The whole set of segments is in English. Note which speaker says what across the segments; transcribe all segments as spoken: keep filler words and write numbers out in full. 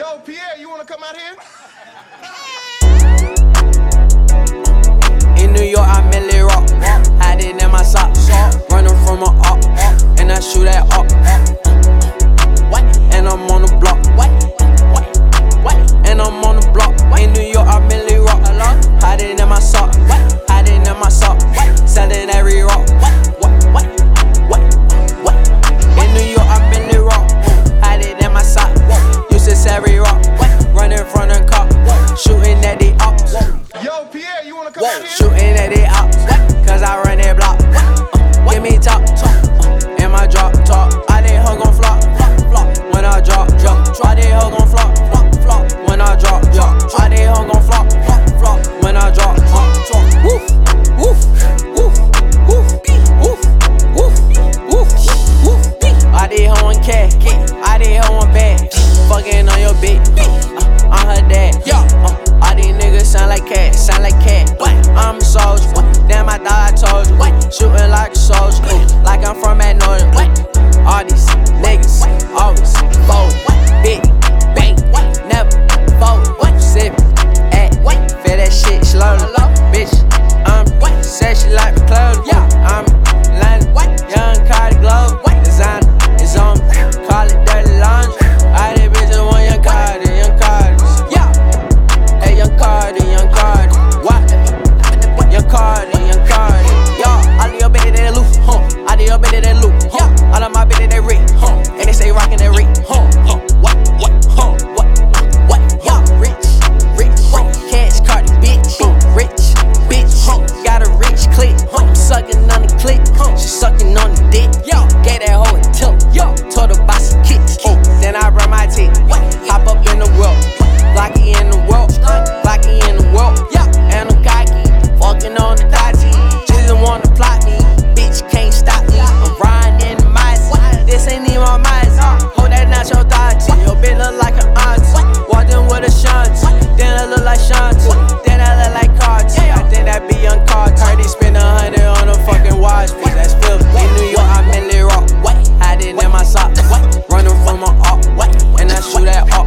Speaker 1: Yo, Pierre, you wanna come out here?
Speaker 2: In New York, I merely rock. Hiding in my socks. Running from a up. And I shoot at up. And I'm on the block. And I'm on the block. In New York, I merely rock. Hiding in my sock. Hiding in my sock. Selling every rock. In New York, I merely rock. Hiding in my sock. Used to every rock. Running from the cop. Shooting at the ops.
Speaker 1: Yo, Pierre, you wanna come out here?
Speaker 2: Shooting at the ops. Cause I run that block. Uh, give me top. Uh, in my drop top. I did hoe gon' flop. Flop. When I drop. Drop. I did hoe gon' flop. Flop. Flop. When I drop. Drop. I did hoe gon' flop. Flop. Flop. When I drop. Drop. Woof. Woof. Woof. Woof. Woof. Woof. Woof. Woof. I did hoe on cat. I did hoe on bad. Fucking on your bitch. Uh, I'm her dad. Yeah. Uh, all these niggas sound like cat. Sound like cat. I'm a soldier. Damn, I thought I told you. Shooting like a soldier. Like I'm from Magnolia. All these niggas always fold. Big bank. Never fold. Sip. At. Feel that shit slowly. Bitch. I'm said she like the clothes. I'm London. Young Cardi Globe. Designer is on me. Call it dirty laundry. All these bitches want young Cardi. Young Cardi. Yeah. Hey, young Cardi. Young Cardi. What? Young Cardi. Young Cardi. Y'all, all of your bitches they loose. Huh. All of your bitches they loose. Huh. All of my bitches they rich. Huh. And they say rockin' that rich. Huh. Huh. What? What? Huh. What? What? Y'all rich. Rich. Huh. Cash Cardi, bitch. Rich. Bitch. Huh. Got a rich click. Huh. I'm sucking on the click. Huh. She sucking on the dick. Yo. Gave that hoe a tip. Yo. Told her buy some kicks. Oh. Then I run my teeth. Hop up in the world. Glocky in the world. Glocky in the world. Yeah. And I'm cocky. Fucking on the dodgy. Just wanna plot me. Bitch can't stop me. I'm riding in the mice. This ain't even my mice. Hold that nacho dodgy. Your bitch look like an auntie. Walked in with a shanty. Then I look like Shanti. Then I look like Carti. I think that be young Carti. Cardi spend a hundred on a fucking watch piece. That's filthy. In New York, I merely rock. Hiding in my socks. Running from a up. And I shoot at up.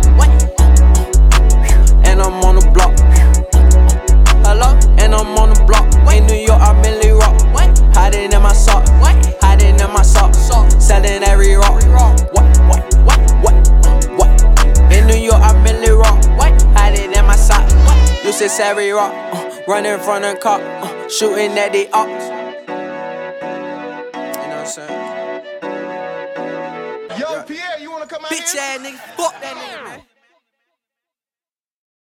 Speaker 2: And I'm on the block. Hello? And I'm on the block. In New York, I merely rock. Hiding in my sock. Hiding in my sock. Selling every rock. What? What? What? What? What? In New York, I merely rock. Hiding in my sock. Used to every rock. Uh, running from the cop. Uh, shooting at the ops. You know what I'm saying?
Speaker 1: Yo, Pierre, you wanna come out
Speaker 2: Bitch
Speaker 1: here?
Speaker 2: ass nigga. Fuck that nigga, man.